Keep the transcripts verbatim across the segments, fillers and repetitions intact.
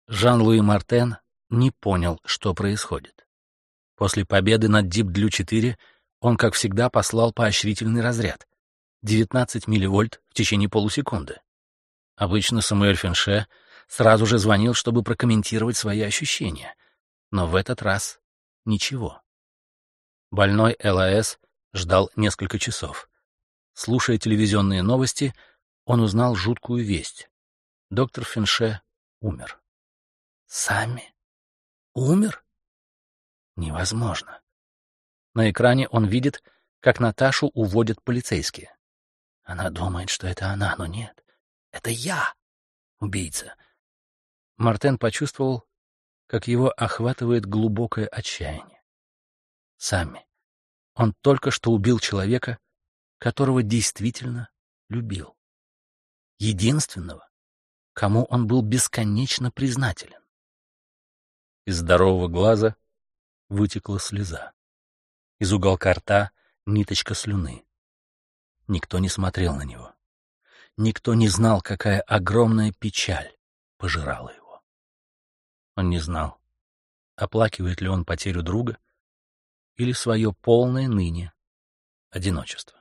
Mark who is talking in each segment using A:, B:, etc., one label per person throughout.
A: Жан-Луи Мартен не понял, что происходит. После победы над Дип-Длю четыре он, как всегда, послал поощрительный разряд — девятнадцать милливольт в течение полусекунды. Обычно Самуэль Фенше сразу же звонил, чтобы прокомментировать свои ощущения, но в этот раз ничего. Больной ЛАС ждал несколько часов. Слушая телевизионные новости, он узнал жуткую весть. Доктор Фенше умер. Сами? Умер? Невозможно. На экране он видит, как Наташу уводят полицейские. Она думает, что это она, но нет. Это я, убийца. Мартен почувствовал, как его охватывает глубокое отчаяние. Сами. Он только что убил человека, которого действительно любил. Единственного, кому он был бесконечно признателен. Из здорового глаза вытекла слеза. Из уголка рта ниточка слюны. Никто не смотрел на него. Никто не знал, какая огромная печаль пожирала его. Он не знал, оплакивает ли он потерю друга или свое полное ныне одиночество.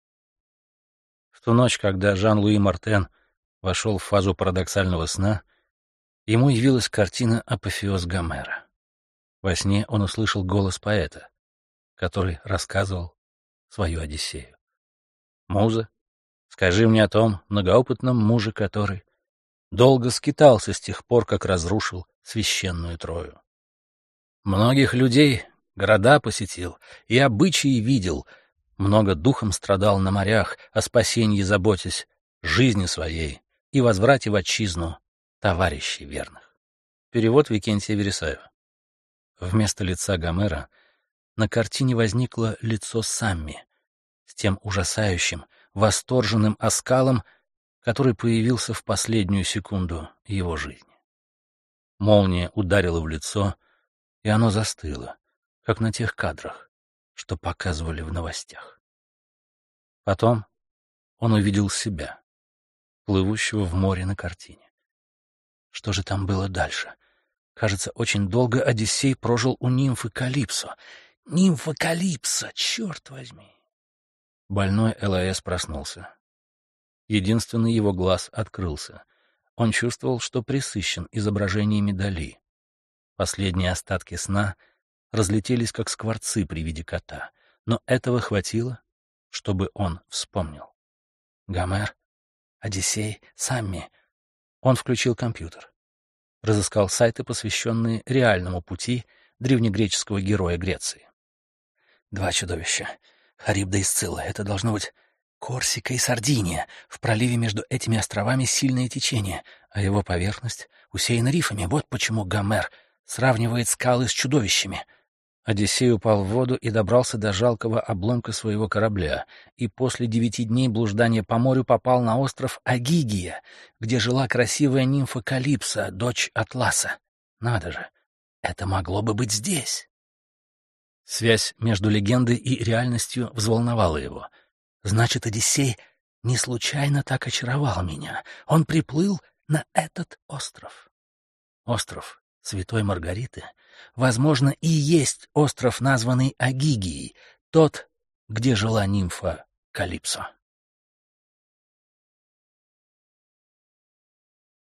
A: В ту ночь, когда Жан-Луи Мартен вошел в фазу парадоксального сна, ему явилась картина «Апофеоз Гомера». Во сне он услышал голос поэта, который рассказывал свою Одиссею. «Муза, скажи мне о том многоопытном муже, который долго скитался с тех пор, как разрушил священную Трою. Многих людей, города посетил и обычаи видел, много духом страдал на морях, о спасении заботясь, жизни своей и возврате в отчизну товарищей верных». Перевод Викентия Вересаева. Вместо лица Гомера на картине возникло лицо Самми с тем ужасающим, восторженным оскалом, который появился в последнюю секунду его жизни. Молния ударила в лицо, и оно застыло, как на тех кадрах, что показывали в новостях. Потом он увидел себя, плывущего в море на картине. Что же там было дальше? Кажется, очень долго Одиссей прожил у нимфы Калипсо. Нимфа Калипсо, черт возьми! Больной ЛАС проснулся. Единственный его глаз открылся. Он чувствовал, что пресыщен изображениями Дали. Последние остатки сна разлетелись, как скворцы при виде кота, но этого хватило, чтобы он вспомнил. Гомер, Одиссей, Самми. Он включил компьютер. Разыскал сайты, посвященные реальному пути древнегреческого героя Греции. Два чудовища. Харибда и Сцилла. Это должно быть Корсика и Сардиния. В проливе между этими островами сильное течение, а его поверхность усеяна рифами. Вот почему Гомер сравнивает скалы с чудовищами. Одиссей упал в воду и добрался до жалкого обломка своего корабля, и после девяти дней блуждания по морю попал на остров Агигия, где жила красивая нимфа Калипсо, дочь Атласа. Надо же, это могло бы быть здесь. Связь между легендой и реальностью взволновала его. Значит, Одиссей не случайно так очаровал меня. Он приплыл на этот остров. Остров Святой Маргариты, возможно, и есть остров, названный Агигией, тот, где жила нимфа Калипсо.